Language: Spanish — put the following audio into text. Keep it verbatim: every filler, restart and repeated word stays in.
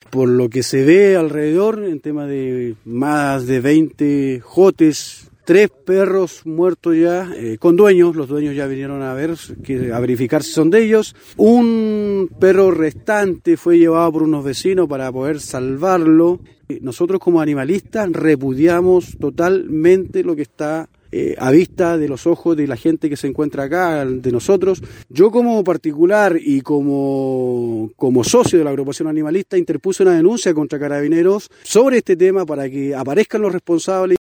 por lo que se ve alrededor, en tema de más de veinte jotes, tres perros muertos ya, eh, con dueños, los dueños ya vinieron a ver, que, a verificar si son de ellos. Un perro restante fue llevado por unos vecinos para poder salvarlo. Nosotros como animalistas repudiamos totalmente lo que está eh, a vista de los ojos de la gente que se encuentra acá, de nosotros. Yo como particular y como, como socio de la agrupación animalista interpuse una denuncia contra Carabineros sobre este tema para que aparezcan los responsables.